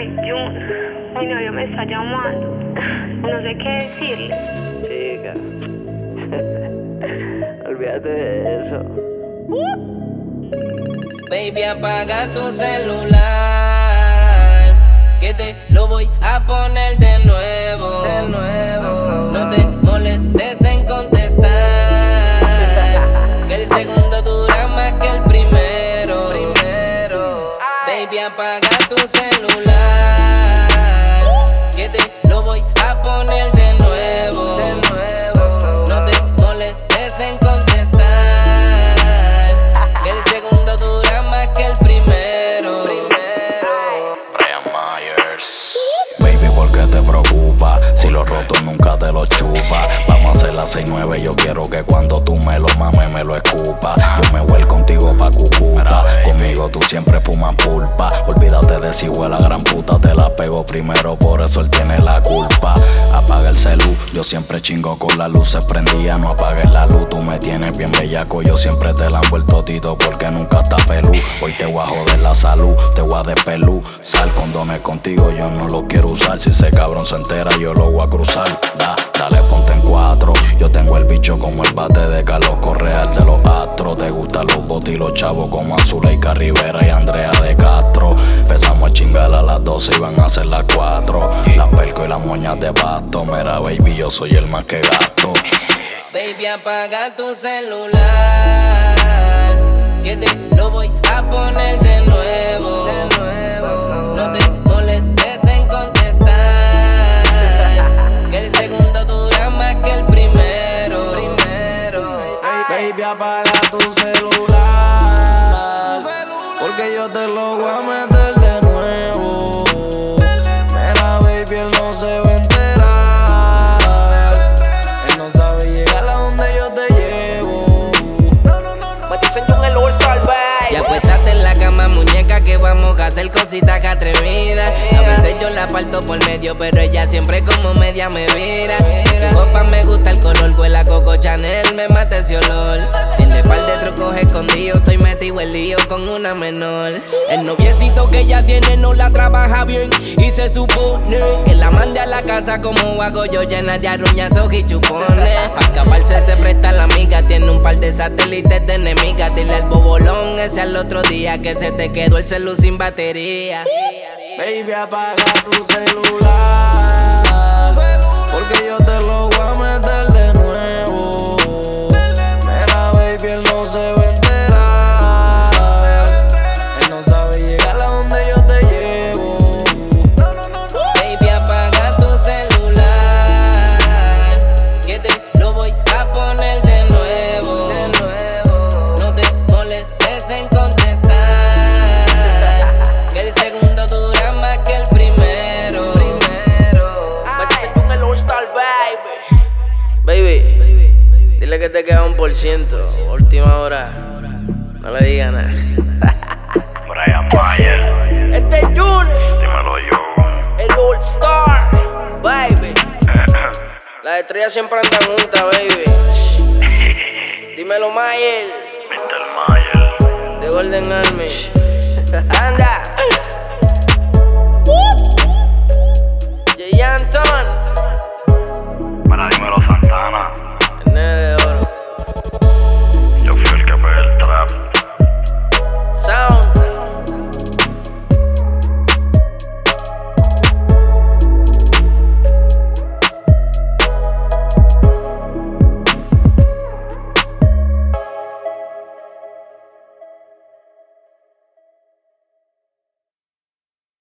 Ay, Jun, mi novio me está llamando. No sé qué decirle. Chica, olvídate de eso. Baby, apaga tu celular, que te lo voy a poner de nuevo. No te molestes en contestar, que el segundo dura más que el primero. Baby, apaga tu celular, que te lo voy a poner de nuevo. No te molestes en contestar, que el segundo dura más que el primero. Brian Myers. Baby, ¿por qué te preocupa? Si lo roto nunca te lo chupa. Vamos a hacer la 6-9, yo quiero que cuando tú me lo mames me lo escupa. Yo me voy contigo pa' Cucuta. Conmigo tú siempre fumas pulpa. Olvídate de si huele a gran puta. Te la pego primero, por eso él tiene la culpa. Apaga el celu, yo siempre chingo con la luz se prendía. No apagues la luz, tú me tienes bien bellaco. Yo siempre te la envuelto tito porque nunca está pelú. Hoy te voy a joder la salud, te voy a despelú. Sal condones contigo, yo no lo quiero usar. Si ese cabrón se entera, yo lo voy a cruzar. Dale, ponte en 4. Yo tengo el bicho como el bate de Carlos Correa, de los astros. Te gustan los botes y los chavos como Azuleika Rivera y Andrea de Castro. Empezamos a chingar a las 12 y van a ser las 4. Las perco y las moñas de pasto. Mira, baby, yo soy el más que gasto. Baby, apaga tu celular, que te lo voy a poner de nuevo. No te molestes en contestar, que el segundo dura más que el primero. Baby, apaga tu celular, porque yo te lo voy a meter de nuevo. Mira, baby, él no se va a enterar. Él no sabe llegar a donde yo te llevo. Me dicen Jun el All-Star, baby. Y acuéstate en la cama, muñeca, que vamos a hacer cositas que atrevidas. A veces yo la parto por medio, pero ella siempre como media me vira. En su ropa me gusta el color, huele a Coco Chanel, me mata ese olor. Tiene par de trucos escondidos, estoy metido en lío con una menor. El noviecito que ella tiene no la trabaja bien, y se supone que la mande a la casa como hago yo, llena de arruñazos y chupones. Pa' escaparse se presta la amiga, tiene un par de satélites de enemigas. Dile al bobolón ese al otro día que se te quedó el celu sin batería. Baby, apaga tu celular, porque yo te lo voy a meter de nuevo. Mira, baby, él no se va a enterar. Él no sabe llegar a donde yo te llevo. Baby, apaga tu celular, que te lo voy a poner de nuevo. No te molestes en contestar, que el segundo dura más que el primero. Me dicen Jun el All-Star, baby. Baby, dile que te queda 1%. Última hora, no le digas nada. Brian Myers. Este es Jun, Dímelo yo. el All-Star, baby. Las estrellas siempre andan juntas, baby. Dímelo, Mayer, Mr. Myers. de Golden Army. Anda.